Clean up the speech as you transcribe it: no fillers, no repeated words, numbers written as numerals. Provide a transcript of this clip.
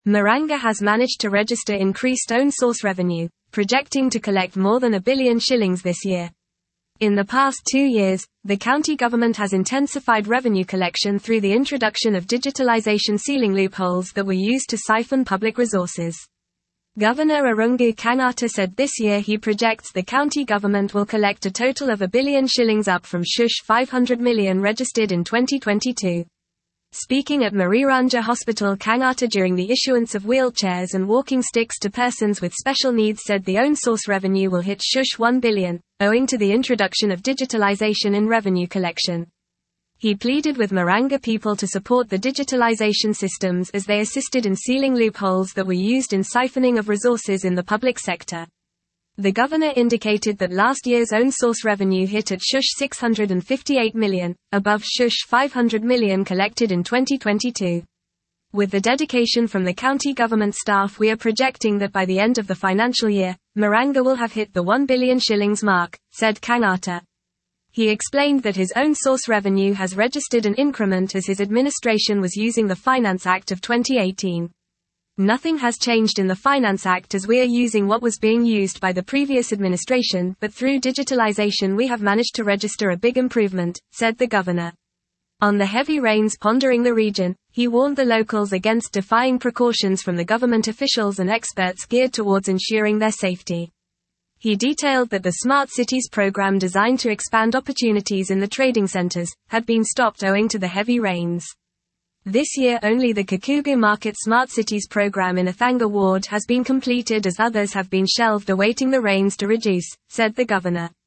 Maranga has managed to register increased own source revenue, projecting to collect more than R1 billion this year. In the past 2 years, the county government has intensified revenue collection through the introduction of digitalization ceiling loopholes that were used to siphon public resources. Governor Irungu Kangata said this year he projects the county government will collect a total of R1 billion up from Shush 500 million registered in 2022. Speaking at Mariranja Hospital, Kangata during the issuance of wheelchairs and walking sticks to persons with special needs said the own source revenue will hit Shush 1 billion, owing to the introduction of digitalization in revenue collection. He pleaded with Maranga people to support the digitalization systems as they assisted in sealing loopholes that were used in siphoning of resources in the public sector. The governor indicated that last year's own source revenue hit at Shush 658 million, above Shush 500 million collected in 2022. With the dedication from the county government staff, we are projecting that by the end of the financial year, Maranga will have hit the 1 billion shillings mark, said Kangata. He explained that his own source revenue has registered an increment as his administration was using the Finance Act of 2018. Nothing has changed in the Finance Act as we are using what was being used by the previous administration, but through digitalization we have managed to register a big improvement, said the governor. On the heavy rains pondering the region, he warned the locals against defying precautions from the government officials and experts geared towards ensuring their safety. He detailed that the Smart Cities program designed to expand opportunities in the trading centers had been stopped owing to the heavy rains. This year only the Kakugu Market Smart Cities program in Athanga ward has been completed as others have been shelved awaiting the rains to reduce, said the governor.